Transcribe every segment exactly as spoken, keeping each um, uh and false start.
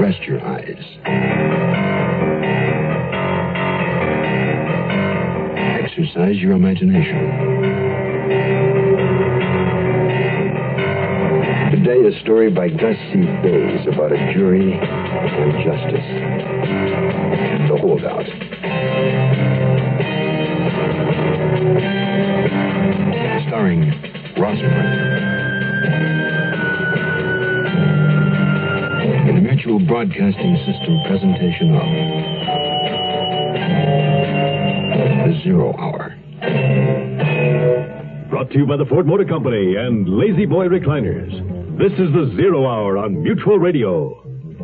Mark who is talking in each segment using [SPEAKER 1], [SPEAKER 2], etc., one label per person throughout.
[SPEAKER 1] rest your eyes. Exercise your imagination. Today, a story by Gus C. Bays about a jury and justice. The Holdout. Starring Ross Martin. In the Mutual Broadcasting System presentation of The Zero Hour.
[SPEAKER 2] Brought to you by the Ford Motor Company and Lazy Boy Recliners. This is The Zero Hour on Mutual Radio.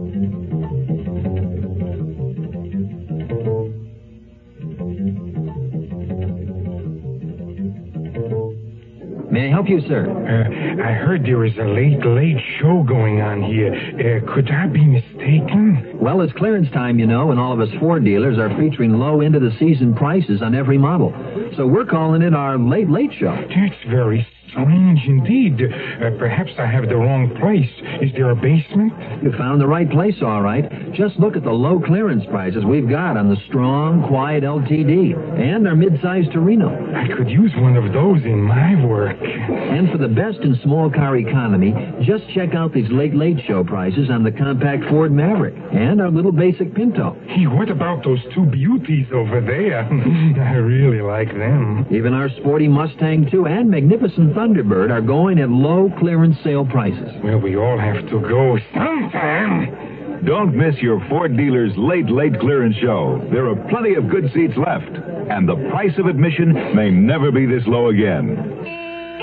[SPEAKER 3] May I help you, sir?
[SPEAKER 4] Uh, I heard there was a late, late show going on here. Uh, could I be mistaken?
[SPEAKER 3] Well, it's clearance time, you know, and all of us Ford dealers are featuring low end-of-the-season prices on every model. So we're calling it our Late Late Show.
[SPEAKER 4] That's very strange indeed. Uh, perhaps I have the wrong place. Is there a basement?
[SPEAKER 3] You found the right place, all right. Just look at the low clearance prices we've got on the strong, quiet L T D and our mid-size Torino.
[SPEAKER 4] I could use one of those in my work.
[SPEAKER 3] And for the best in small car economy, just check out these Late Late Show prices on the compact Ford Maverick and our little basic Pinto.
[SPEAKER 4] Hey, what about those two beauties over there? I really like them.
[SPEAKER 3] Even our sporty Mustang two and magnificent Thunderbird are going at low clearance sale prices.
[SPEAKER 4] Well, we all have to go sometime.
[SPEAKER 5] Don't miss your Ford dealer's Late Late Clearance Show. There are plenty of good seats left, and the price of admission may never be this low again.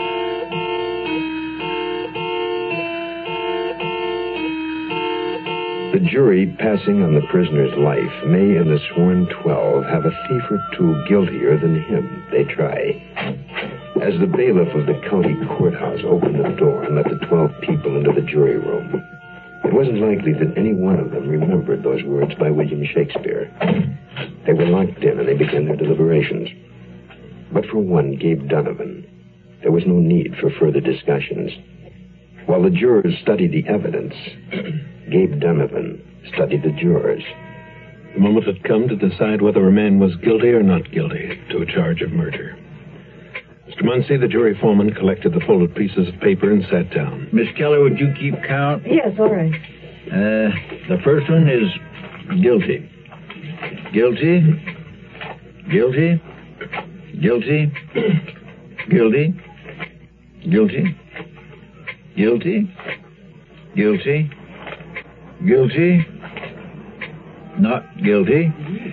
[SPEAKER 1] The jury passing on the prisoner's life may, in the sworn twelve, have a thief or two guiltier than him. They try. As the bailiff of the county courthouse opened the door and let the twelve people into the jury room, it wasn't likely that any one of them remembered those words by William Shakespeare. They were locked in and they began their deliberations. But for one, Gabe Donovan, there was no need for further discussions. While the jurors studied the evidence, Gabe Donovan studied the jurors.
[SPEAKER 6] The moment had come to decide whether a man was guilty or not guilty to a charge of murder. Mister Muncie, the jury foreman, collected the folded pieces of paper and sat down.
[SPEAKER 7] Miss Keller, would you keep count?
[SPEAKER 8] Yes, all right.
[SPEAKER 7] Uh, the first one is guilty. Guilty. Guilty. Guilty. Guilty. Guilty. Guilty. Guilty. Guilty. Not guilty.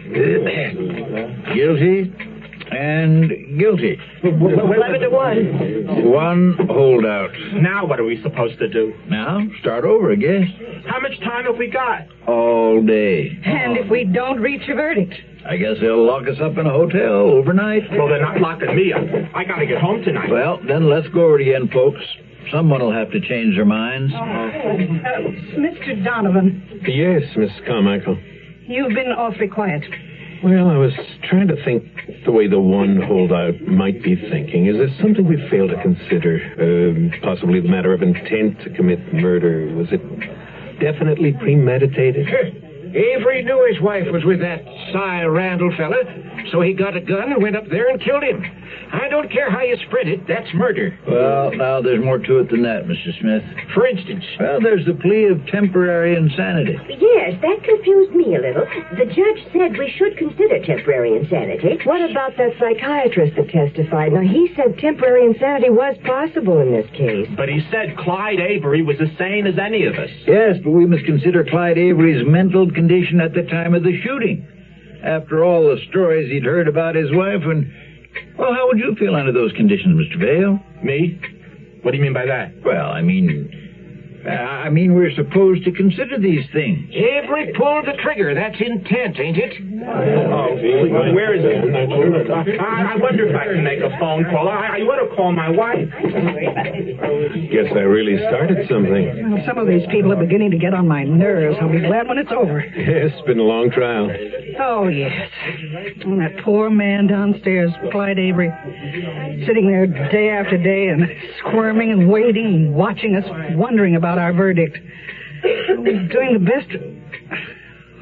[SPEAKER 7] Guilty. And guilty.
[SPEAKER 8] Eleven to one.
[SPEAKER 7] One holdout.
[SPEAKER 9] Now what are we supposed to do?
[SPEAKER 7] Now, start over, I guess.
[SPEAKER 9] How much time have we got?
[SPEAKER 7] All day.
[SPEAKER 8] And if we don't reach a verdict?
[SPEAKER 7] I guess they'll lock us up in a hotel overnight.
[SPEAKER 9] Well, they're not locking me up. I gotta get home tonight.
[SPEAKER 7] Well, then let's go over it again, folks. Someone will have to change their minds.
[SPEAKER 8] Oh, uh, Mister Donovan.
[SPEAKER 6] Yes, Miss Carmichael.
[SPEAKER 8] You've been awfully quiet.
[SPEAKER 6] Well, I was trying to think the way the one holdout might be thinking. Is there something we failed to consider? Uh, possibly the matter of intent to commit murder. Was it definitely premeditated?
[SPEAKER 10] Avery knew his wife was with that Cy Randall fella, so he got a gun and went up there and killed him. I don't care how you spread it, that's murder.
[SPEAKER 7] Well, now there's more to it than that, Mister Smith.
[SPEAKER 10] For instance?
[SPEAKER 7] Well, there's the plea of temporary insanity.
[SPEAKER 11] Yes, that confused me a little. The judge said we should consider temporary insanity.
[SPEAKER 8] What about that psychiatrist that testified? Now, he said temporary insanity was possible in this case.
[SPEAKER 9] But he said Clyde Avery was as sane as any of us.
[SPEAKER 7] Yes, but we must consider Clyde Avery's mental condition at the time of the shooting. After all the stories he'd heard about his wife and... Well, how would you feel under those conditions, Mister Vale?
[SPEAKER 9] Me? What do you mean by that?
[SPEAKER 7] Well, I mean... I mean, we're supposed to consider these things.
[SPEAKER 10] Avery pulled the trigger. That's intent, ain't it?
[SPEAKER 9] Oh, where is it? I, I wonder if I can make a phone call. I, I want to call my wife.
[SPEAKER 6] Guess I really started something.
[SPEAKER 8] Well, some of these people are beginning to get on my nerves. I'll be glad when it's over.
[SPEAKER 6] Yes, it's been a long trial.
[SPEAKER 8] Oh, yes. And that poor man downstairs, Clyde Avery, sitting there day after day and squirming and waiting and watching us, wondering about our verdict. We're doing the best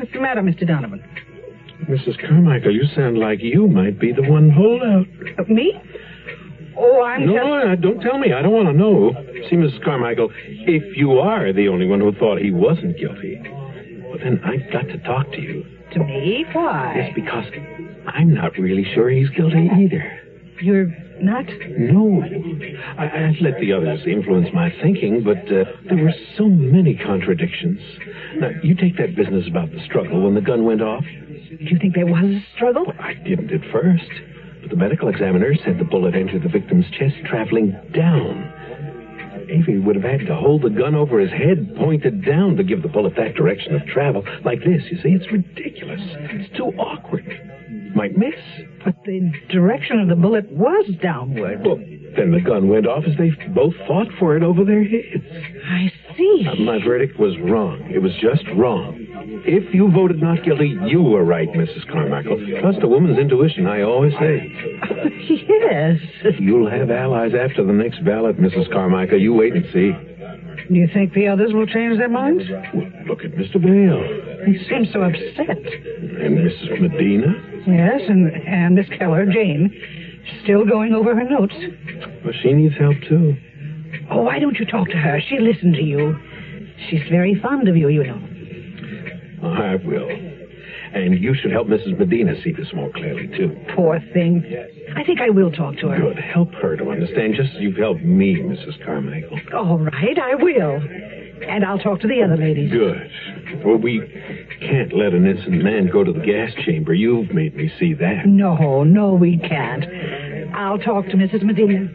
[SPEAKER 8] What's the matter, Mister Donovan?
[SPEAKER 6] Missus Carmichael, you sound like you might be the one holdout.
[SPEAKER 8] Uh, me? Oh, I'm
[SPEAKER 6] no,
[SPEAKER 8] just...
[SPEAKER 6] No, don't tell me. I don't want to know. See, Missus Carmichael, if you are the only one who thought he wasn't guilty, well, then I've got to talk to you.
[SPEAKER 8] To me? Why?
[SPEAKER 6] It's because I'm not really sure he's guilty either.
[SPEAKER 8] You're not?
[SPEAKER 6] No. I, I've let the others influence my thinking, but uh, there were so many contradictions. Now, you take that business about the struggle when the gun went off.
[SPEAKER 8] Do you think there was a struggle?
[SPEAKER 6] Well, I didn't at first. But the medical examiner said the bullet entered the victim's chest traveling down. Avery would have had to hold the gun over his head, pointed down, to give the bullet that direction of travel. Like this, you see. It's ridiculous. It's too awkward. Might miss.
[SPEAKER 8] But the direction of the bullet was downward.
[SPEAKER 6] Well, then the gun went off as they both fought for it over their heads.
[SPEAKER 8] I see.
[SPEAKER 6] Uh, my verdict was wrong. It was just wrong. If you voted not guilty, you were right, Missus Carmichael. Trust a woman's intuition, I always say.
[SPEAKER 8] Yes.
[SPEAKER 6] You'll have allies after the next ballot, Missus Carmichael. You wait and see.
[SPEAKER 8] Do you think the others will change their minds?
[SPEAKER 6] Well, look at Mister Vale.
[SPEAKER 8] He seems so upset.
[SPEAKER 6] And Missus Medina?
[SPEAKER 8] Yes, and, and Miss Keller, Jane, still going over her notes.
[SPEAKER 6] Well, she needs help, too.
[SPEAKER 8] Oh, why don't you talk to her? She'll listen to you. She's very fond of you, you know.
[SPEAKER 6] I will. And you should help Missus Medina see this more clearly, too.
[SPEAKER 8] Poor thing. I think I will talk to her.
[SPEAKER 6] Good. Help her to understand, just as you've helped me, Missus Carmichael.
[SPEAKER 8] All right, I will. And I'll talk to the other ladies.
[SPEAKER 6] Good. Well, we can't let an innocent man go to the gas chamber. You've made me see that.
[SPEAKER 8] No, no, we can't. I'll talk to Missus Medina.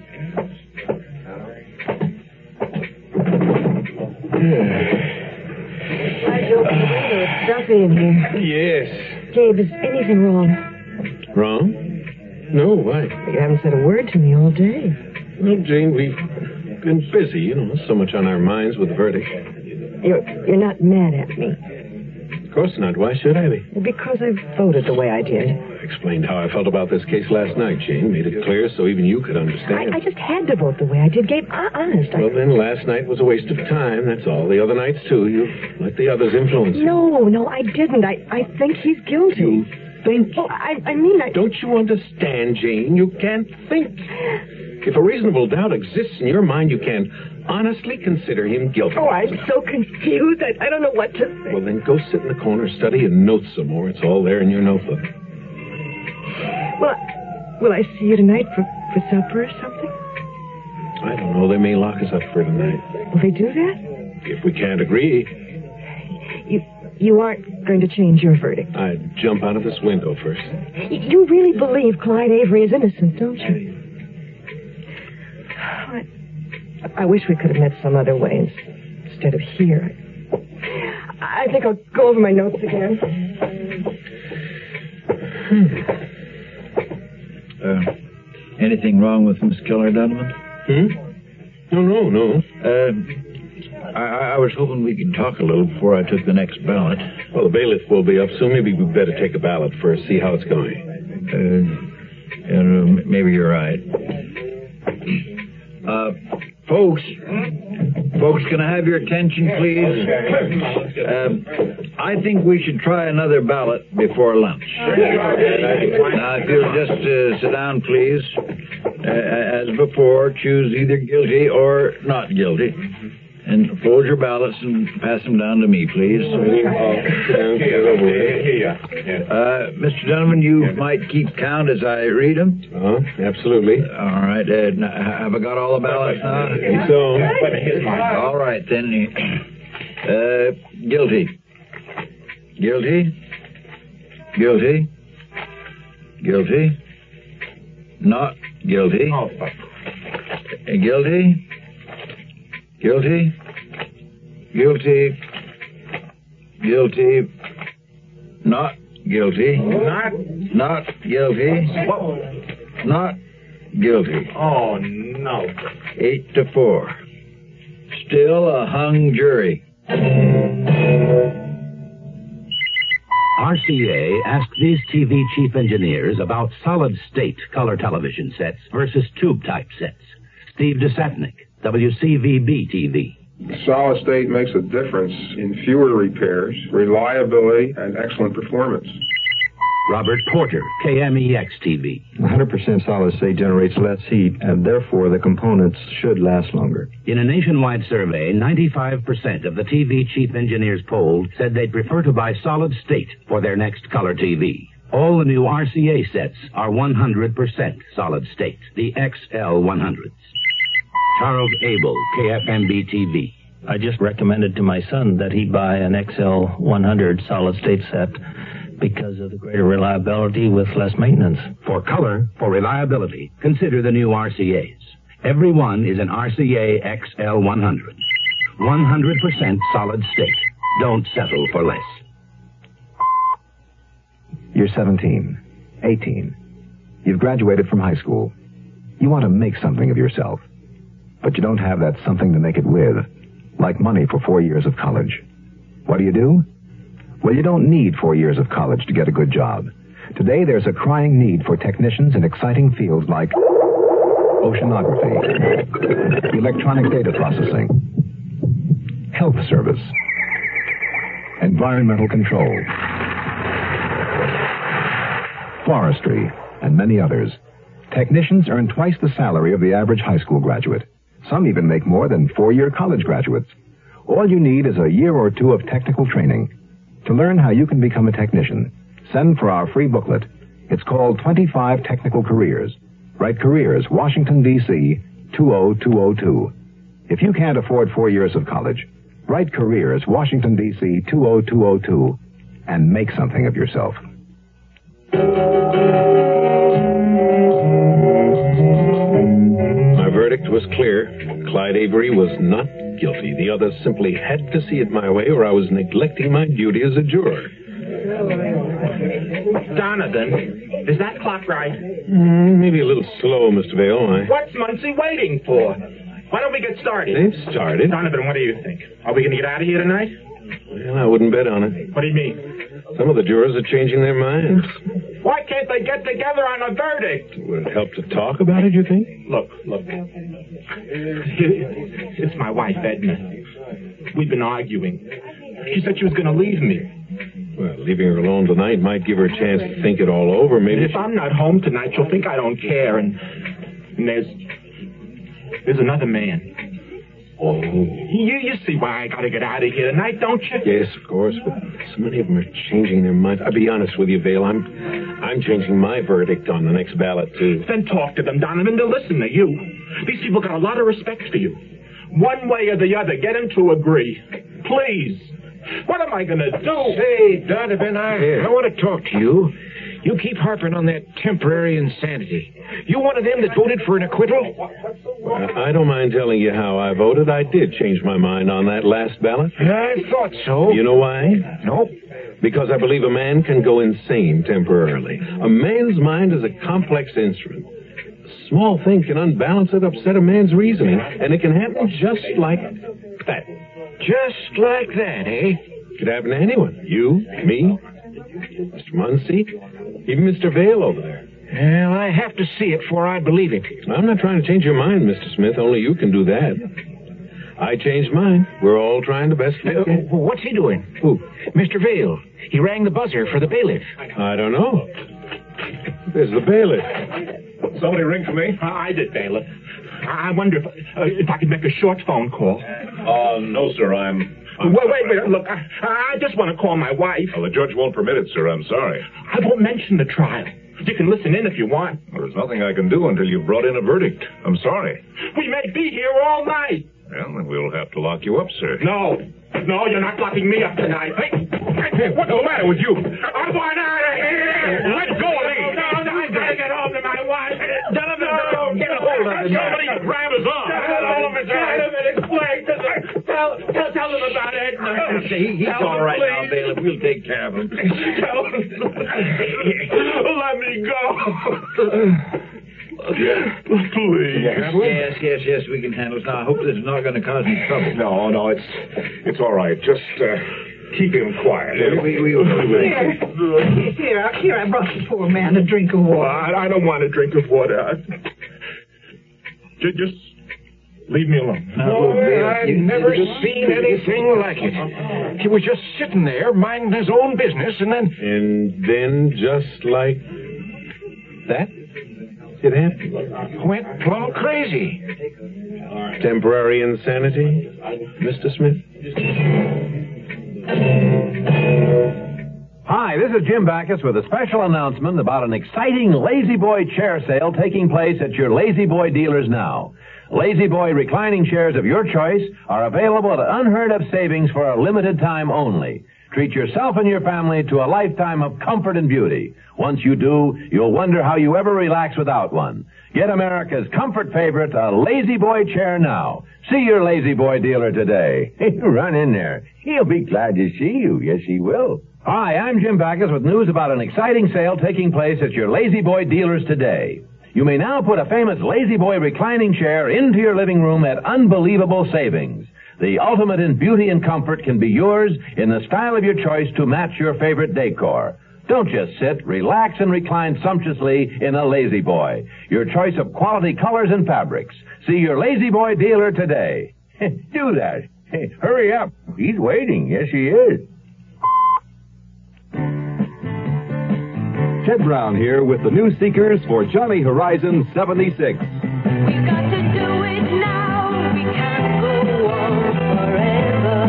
[SPEAKER 11] I'd open the window. It's stuffy in here.
[SPEAKER 6] Yes.
[SPEAKER 11] Gabe, is anything wrong?
[SPEAKER 6] Wrong? No, why?
[SPEAKER 11] You haven't said a word to me all day.
[SPEAKER 6] Well, Jane, we've been busy, you know, so much on our minds with the verdict.
[SPEAKER 11] You're, you're not mad at me.
[SPEAKER 6] Of course not. Why should I be?
[SPEAKER 11] Because I voted the way I did.
[SPEAKER 6] I explained how I felt about this case last night, Jane. Made it clear so even you could understand.
[SPEAKER 11] I, I just had to vote the way I did, Gabe. Uh, honest. I...
[SPEAKER 6] Well, then last night was a waste of time. That's all. The other nights, too. You let the others influence you.
[SPEAKER 11] No, no, I didn't. I, I think he's guilty.
[SPEAKER 6] You think?
[SPEAKER 11] Oh, I, I mean, I...
[SPEAKER 6] Don't you understand, Jane? You can't think. If a reasonable doubt exists in your mind, you can honestly consider him guilty.
[SPEAKER 11] Oh, I'm so confused. I, I don't know what to think.
[SPEAKER 6] Well, then go sit in the corner, study, and note some more. It's all there in your notebook.
[SPEAKER 11] Well, will I see you tonight for, for supper or something?
[SPEAKER 6] I don't know. They may lock us up for tonight.
[SPEAKER 11] Will they do that?
[SPEAKER 6] If we can't agree.
[SPEAKER 11] You you aren't going to change your verdict?
[SPEAKER 6] I'd jump out of this window first.
[SPEAKER 11] You, you really believe Clyde Avery is innocent, don't you? I, I wish we could have met some other way instead of here. I think I'll go over my notes again.
[SPEAKER 7] Hmm. Uh, anything wrong with Miss Keller, Donovan?
[SPEAKER 6] Hmm? No, no, no.
[SPEAKER 7] Uh, I, I was hoping we could talk a little before I took the next ballot.
[SPEAKER 6] Well, the bailiff will be up soon. Maybe we'd better take a ballot first, see how it's going.
[SPEAKER 7] Uh, uh, maybe you're right. Uh, folks, folks, can I have your attention, please? Uh, I think we should try another ballot before lunch. Now, if you'll just uh, sit down, please. Uh, as before, choose either guilty or not guilty. And fold your ballots and pass them down to me, please. Uh, Mister Donovan, you might keep count as I read them?
[SPEAKER 6] Uh-huh, absolutely.
[SPEAKER 7] All right. Uh, now, have I got all the ballots now?
[SPEAKER 6] I think so.
[SPEAKER 7] All right, then. Uh, guilty. Guilty. Guilty. Guilty. Not guilty. Uh, guilty. Guilty. Guilty. Guilty. Not guilty.
[SPEAKER 9] Not?
[SPEAKER 7] Not guilty. Not guilty.
[SPEAKER 9] Oh, no.
[SPEAKER 7] Eight to four. Still a hung jury.
[SPEAKER 12] R C A asked these T V chief engineers about solid-state color television sets versus tube-type sets. Steve Desatnik, W C V B T V.
[SPEAKER 13] Solid state makes a difference in fewer repairs, reliability, and excellent performance.
[SPEAKER 12] Robert Porter, K M E X T V.
[SPEAKER 14] one hundred percent solid state generates less heat, and therefore the components should last longer.
[SPEAKER 12] In a nationwide survey, ninety-five percent of the T V chief engineers polled said they'd prefer to buy solid state for their next color T V. All the new R C A sets are one hundred percent solid state, the X L one hundreds. Charles Abel, K F M B T V.
[SPEAKER 15] I just recommended to my son that he buy an X L one hundred solid state set because of the greater reliability with less maintenance.
[SPEAKER 12] For color, for reliability, consider the new R C As. Every one is an R C A X L one hundred. one hundred percent solid state. Don't settle for less.
[SPEAKER 16] You're seventeen, eighteen. You've graduated from high school. You want to make something of yourself. But you don't have that something to make it with, like money for four years of college. What do you do? Well, you don't need four years of college to get a good job. Today, there's a crying need for technicians in exciting fields like oceanography, electronic data processing, health service, environmental control, forestry, and many others. Technicians earn twice the salary of the average high school graduate. Some even make more than four-year college graduates. All you need is a year or two of technical training. To learn how you can become a technician, send for our free booklet. It's called twenty-five Technical Careers. Write Careers, Washington, D C two oh two oh two. If you can't afford four years of college, write Careers, Washington, D C two oh two oh two, and make something of yourself.
[SPEAKER 6] My verdict was clear. Clyde Avery was not guilty. The others simply had to see it my way, or I was neglecting my duty as a juror.
[SPEAKER 9] Donovan, is that clock right?
[SPEAKER 6] Mm, maybe a little slow, Mister Vale. I...
[SPEAKER 9] What's Muncie waiting for? Why don't we get started?
[SPEAKER 6] They've started.
[SPEAKER 9] Donovan, what do you think? Are we going to get out of here tonight?
[SPEAKER 6] Well, I wouldn't bet on it.
[SPEAKER 9] What do you mean?
[SPEAKER 6] Some of the jurors are changing their minds.
[SPEAKER 9] Why can't they get together on a verdict?
[SPEAKER 6] Would it help to talk about it, you think?
[SPEAKER 9] Look, look. It's my wife, Edna. We've been arguing. She said she was going to leave me.
[SPEAKER 6] Well, leaving her alone tonight might give her a chance to think it all over. Maybe
[SPEAKER 9] if
[SPEAKER 6] she...
[SPEAKER 9] I'm not home tonight, she'll think I don't care. And, and there's... There's another man.
[SPEAKER 6] Oh.
[SPEAKER 9] You, you see why I got to get out of here tonight, don't you?
[SPEAKER 6] Yes, of course, but so many of them are changing their minds. I'll be honest with you, Vale. I'm, I'm changing my verdict on the next ballot, too.
[SPEAKER 9] Then talk to them, Donovan. They'll listen to you. These people got a lot of respect for you. One way or the other, get them to agree. Please. What am I going to do?
[SPEAKER 10] Say, Donovan, I, I want to talk to you. You keep harping on that temporary insanity. You one of them that voted for an acquittal?
[SPEAKER 6] Well, I don't mind telling you how I voted. I did change my mind on that last ballot.
[SPEAKER 10] I thought so.
[SPEAKER 6] You know why?
[SPEAKER 10] Nope.
[SPEAKER 6] Because I believe a man can go insane temporarily. A man's mind is a complex instrument. A small thing can unbalance it, upset a man's reasoning, and it can happen just like that.
[SPEAKER 10] Just like that, eh?
[SPEAKER 6] It could happen to anyone. You, me, Mister Muncie, even Mister Vale over there.
[SPEAKER 10] Well, I have to see it before I believe it.
[SPEAKER 6] I'm not trying to change your mind, Mister Smith. Only you can do that. I changed mine. We're all trying the best we
[SPEAKER 10] uh,
[SPEAKER 6] can.
[SPEAKER 10] What's he doing?
[SPEAKER 6] Who?
[SPEAKER 10] Mister Vale. He rang the buzzer for the bailiff.
[SPEAKER 6] I don't know. There's the bailiff.
[SPEAKER 9] Somebody ring for me? Uh, I did, bailiff. I wonder if, uh, if I could make a short phone call.
[SPEAKER 5] Uh, no, sir. I'm... I'm
[SPEAKER 9] wait, wait, wait. Look, I, I just want to call my wife.
[SPEAKER 5] Well, the judge won't permit it, sir. I'm sorry.
[SPEAKER 9] I won't mention the trial. You can listen in if you want.
[SPEAKER 5] Well, there's nothing I can do until you've brought in a verdict. I'm sorry.
[SPEAKER 9] We may be here all night.
[SPEAKER 5] Well, then we'll have to lock you up, sir.
[SPEAKER 9] No. No, you're not locking me up tonight. Hey, hey, what's the matter with you? I want out of here. Let go of me. No, no, I'm going to get home to my wife. Donovan, no, get a hold of him. Somebody grab his arm. Get a hold of his arm. Donovan, explain to me. Tell, tell, tell him about Edna.
[SPEAKER 7] He, he's tell all right now, Bailiff. We'll take care of him.
[SPEAKER 9] Tell him. Let me go.
[SPEAKER 5] Yeah.
[SPEAKER 9] Please.
[SPEAKER 7] Yes, yes, yes, yes, we can handle it. Now, I hope this is not going to cause any trouble.
[SPEAKER 5] No, no, it's it's all right. Just uh, keep him quiet.
[SPEAKER 7] Yeah, we, we, we,
[SPEAKER 8] here, here, here, I brought the poor man a drink of water.
[SPEAKER 9] I, I don't want a drink of water. I, just, Leave me alone.
[SPEAKER 10] Boy, I've never seen anything like it. He was just sitting there, minding his own business, and then...
[SPEAKER 6] And then, just like that, it happened.
[SPEAKER 10] Went plumb crazy.
[SPEAKER 6] Temporary insanity, Mister Smith?
[SPEAKER 17] Hi, this is Jim Backus with a special announcement about an exciting Lazy Boy chair sale taking place at your Lazy Boy dealers now. Lazy Boy reclining chairs of your choice are available at unheard-of savings for a limited time only. Treat yourself and your family to a lifetime of comfort and beauty. Once you do, you'll wonder how you ever relax without one. Get America's comfort favorite, a Lazy Boy chair now. See your Lazy Boy dealer today. Run in there. He'll be glad to see you. Yes, he will. Hi, I'm Jim Backus with news about an exciting sale taking place at your Lazy Boy dealers today. You may now put a famous Lazy Boy reclining chair into your living room at unbelievable savings. The ultimate in beauty and comfort can be yours in the style of your choice to match your favorite decor. Don't just sit, relax, and recline sumptuously in a Lazy Boy. Your choice of quality colors and fabrics. See your Lazy Boy dealer today. Do that. Hey, hurry up. He's waiting. Yes, he is.
[SPEAKER 16] Ted Brown here with the new Seekers for Johnny Horizon seventy-six.
[SPEAKER 18] We've got to do it now. We can't go on forever.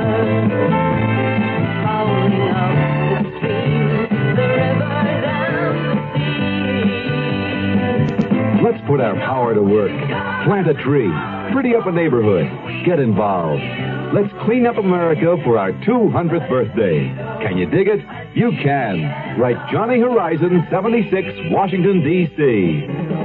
[SPEAKER 18] Following up the stream, the rivers and the sea.
[SPEAKER 16] Let's put our power to work. Plant a tree. Pretty up a neighborhood. Get involved. Let's clean up America for our two hundredth birthday. Can you dig it? You can. Write Johnny Horizon seventy-six, Washington, D C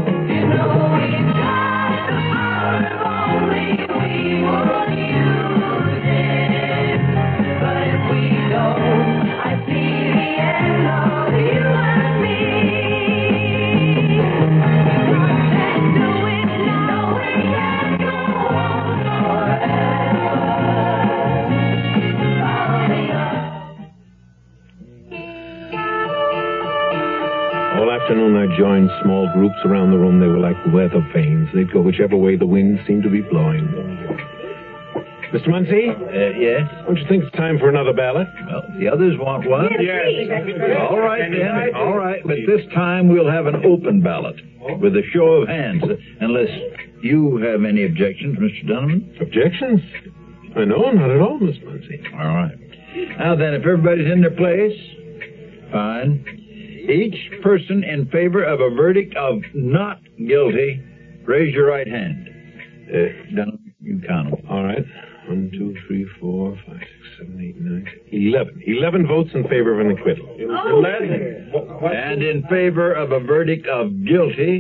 [SPEAKER 6] Afternoon, I joined small groups around the room. They were like weather vanes. They'd go whichever way the wind seemed to be blowing. Mister Muncie?
[SPEAKER 7] Uh, yes?
[SPEAKER 6] Don't you think it's time for another ballot?
[SPEAKER 7] Well, the others want one?
[SPEAKER 6] Yes.
[SPEAKER 7] All right, then. All right. But this time we'll have an open ballot with a show of hands, unless you have any objections, Mister Donovan.
[SPEAKER 6] Objections? I know, not at all, Miss Muncie.
[SPEAKER 7] All right. Now then, if everybody's in their place, fine. Each person in favor of a verdict of not guilty, raise your right hand. Uh, Donovan, you count them.
[SPEAKER 6] All right. One, two, three, four, five, six, seven, eight, nine, eleven. Eleven votes in favor of an acquittal.
[SPEAKER 7] Oh. Eleven. And in favor of a verdict of guilty,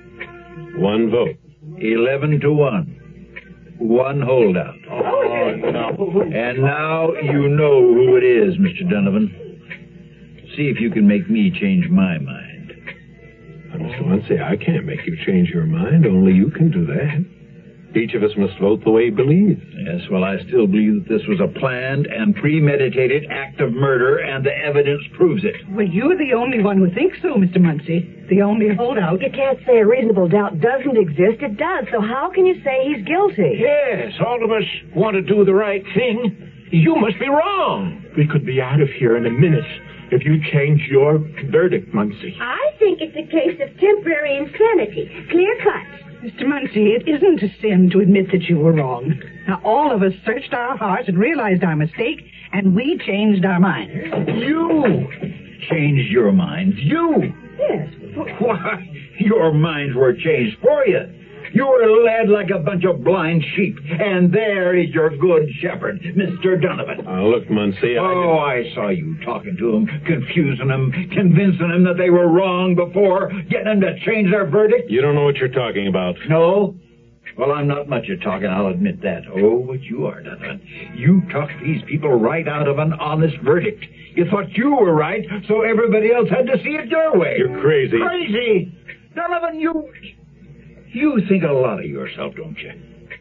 [SPEAKER 6] one vote.
[SPEAKER 7] Eleven to one. One holdout. Oh, no. And now you know who it is, Mister Donovan. See if you can make me change my mind.
[SPEAKER 6] Now, Mister Muncie, I can't make you change your mind. Only you can do that. Each of us must vote the way he believes.
[SPEAKER 7] Yes, well, I still believe that this was a planned and premeditated act of murder, and the evidence proves it.
[SPEAKER 8] Well, you're the only one who thinks so, Mister Muncie. The only holdout.
[SPEAKER 11] You can't say a reasonable doubt doesn't exist. It does. So how can you say he's guilty?
[SPEAKER 10] Yes, all of us want to do the right thing. You must be wrong.
[SPEAKER 9] We could be out of here in a minute if you change your verdict, Muncie.
[SPEAKER 19] I think it's a case of temporary insanity. Clear cut.
[SPEAKER 8] Mister Muncie, it isn't a sin to admit that you were wrong. Now, all of us searched our hearts and realized our mistake, and we changed our minds.
[SPEAKER 7] You changed your minds. You?
[SPEAKER 8] Yes.
[SPEAKER 7] Why, your minds were changed for you. You were led like a bunch of blind sheep, and there is your good shepherd, Mister Donovan.
[SPEAKER 6] Uh, look, Muncie, I...
[SPEAKER 7] Oh, I saw you talking to them, confusing them, convincing them that they were wrong before, getting them to change their verdict.
[SPEAKER 6] You don't know what you're talking about.
[SPEAKER 7] No? Well, I'm not much at talking, I'll admit that. Oh, but you are, Donovan. You talked these people right out of an honest verdict. You thought you were right, so everybody else had to see it your way.
[SPEAKER 6] You're crazy.
[SPEAKER 7] Crazy? Donovan, you... You think a lot of yourself, don't you?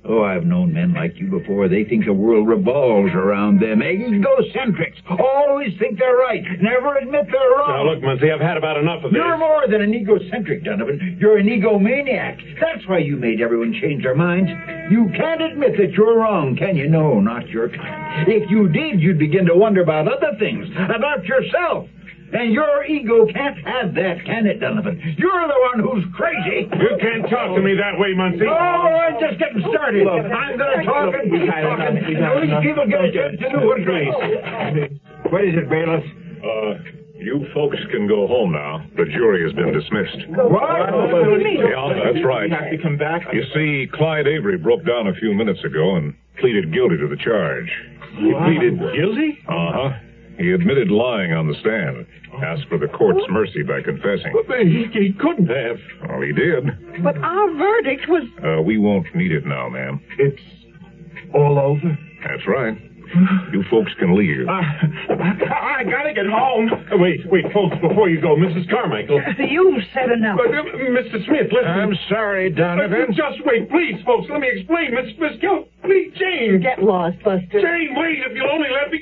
[SPEAKER 7] Oh, I've known men like you before. They think the world revolves around them. Egocentrics. Always think they're right. Never admit they're wrong.
[SPEAKER 6] Now, look, Muncie, I've had about enough of this.
[SPEAKER 7] You're more than an egocentric, Donovan. You're an egomaniac. That's why you made everyone change their minds. You can't admit that you're wrong, can you? No, not your kind. If you did, you'd begin to wonder about other things, about yourself. And your ego can't have that, can it, Donovan? You're the one who's crazy.
[SPEAKER 9] You can't talk to me that way, Muncie.
[SPEAKER 7] Oh, I'm just getting started. I'm going to talk and keep talking. These people get a chance to do what they What is it, bailiff?
[SPEAKER 9] Uh, you folks can go home now. The jury has been dismissed.
[SPEAKER 7] What?
[SPEAKER 9] Yeah, that's right.
[SPEAKER 13] have to come back.
[SPEAKER 9] You see, Clyde Avery broke down a few minutes ago and pleaded guilty to the charge.
[SPEAKER 6] He pleaded guilty?
[SPEAKER 9] Uh-huh. He admitted lying on the stand. Asked for the court's mercy by confessing.
[SPEAKER 6] But he, he couldn't have.
[SPEAKER 9] Well, he did.
[SPEAKER 8] But our verdict was...
[SPEAKER 9] Uh, we won't need it now, ma'am.
[SPEAKER 6] It's all over?
[SPEAKER 9] That's right. You folks can leave.
[SPEAKER 6] Uh, I, I gotta get home. Uh, wait, wait, folks, before you go, Missus Carmichael.
[SPEAKER 8] You've said enough.
[SPEAKER 6] But, uh, Mister Smith, listen.
[SPEAKER 10] I'm sorry, Donovan.
[SPEAKER 6] Uh, just wait, please, folks. Let me explain. Miss Miss Gill, please, Jane.
[SPEAKER 11] Get lost, Buster.
[SPEAKER 6] Jane, wait, if you'll only let me...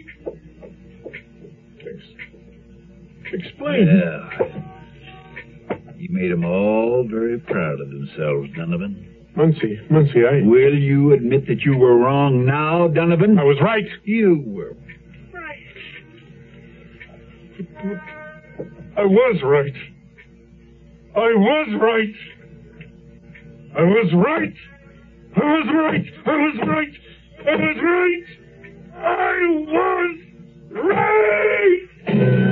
[SPEAKER 6] Explain.
[SPEAKER 7] Yeah. You made them all very proud of themselves, Donovan.
[SPEAKER 6] Muncie, Muncie, I...
[SPEAKER 7] Will you admit that you were wrong now, Donovan?
[SPEAKER 6] I was right.
[SPEAKER 7] You were
[SPEAKER 6] right. I was right. I was right. I was right. I was right. I was right. I was right. I was right.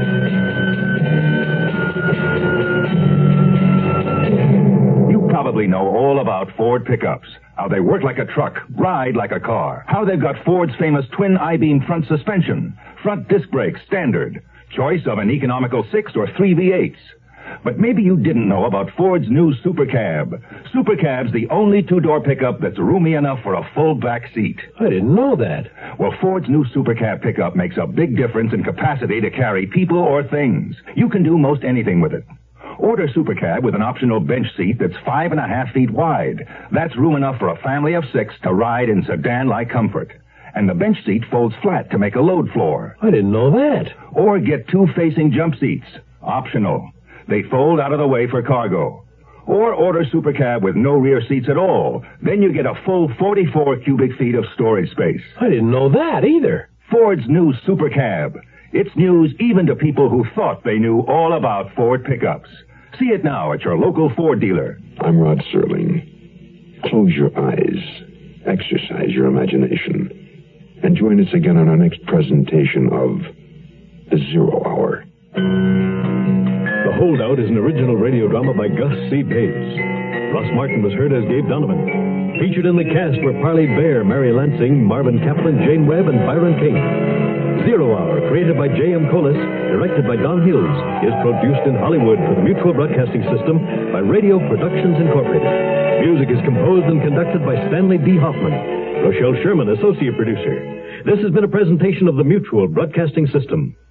[SPEAKER 16] You probably know all about Ford pickups. How they work like a truck, ride like a car. How they've got Ford's famous twin I-beam front suspension, front disc brakes standard, choice of an economical six or three V eights. But maybe you didn't know about Ford's new Super Cab. Super Cab's the only two-door pickup that's roomy enough for a full back seat.
[SPEAKER 6] I didn't know that.
[SPEAKER 16] Well, Ford's new Super Cab pickup makes a big difference in capacity to carry people or things. You can do most anything with it. Order Super Cab with an optional bench seat that's five and a half feet wide. That's room enough for a family of six to ride in sedan-like comfort. And the bench seat folds flat to make a load floor.
[SPEAKER 6] I didn't know that.
[SPEAKER 16] Or get two facing jump seats. Optional. They fold out of the way for cargo. Or order Super Cab with no rear seats at all. Then you get a full forty-four cubic feet of storage space.
[SPEAKER 6] I didn't know that either.
[SPEAKER 16] Ford's new Super Cab. It's news even to people who thought they knew all about Ford pickups. See it now at your local Ford dealer.
[SPEAKER 1] I'm Rod Serling. Close your eyes, exercise your imagination, and join us again on our next presentation of The Zero Hour.
[SPEAKER 2] The Holdout is an original radio drama by Gus C. Pace. Ross Martin was heard as Gabe Donovan. Featured in the cast were Parley Bear, Mary Lansing, Marvin Kaplan, Jane Webb, and Byron King. Zero Hour, created by J M. Collis, directed by Don Hills, is produced in Hollywood for the Mutual Broadcasting System by Radio Productions Incorporated. Music is composed and conducted by Stanley D. Hoffman. Rochelle Sherman, associate producer. This has been a presentation of the Mutual Broadcasting System.